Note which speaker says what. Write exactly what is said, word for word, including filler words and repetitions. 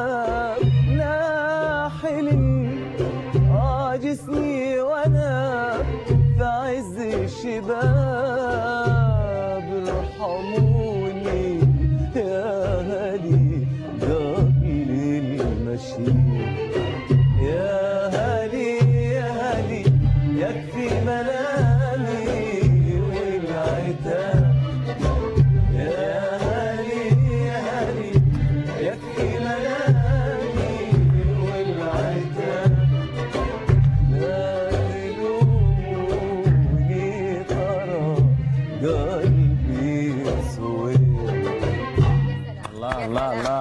Speaker 1: ناحل اه جسمي وانا في عز الشباب، ارحموني يا هادي قبل المشي، يا هادي يا هادي يكفي ملامي والعتاب، يا هادي يا هادي يكفي ملامي والعتاب، لا تلوموني ترى قلبي سويت. الله الله الله.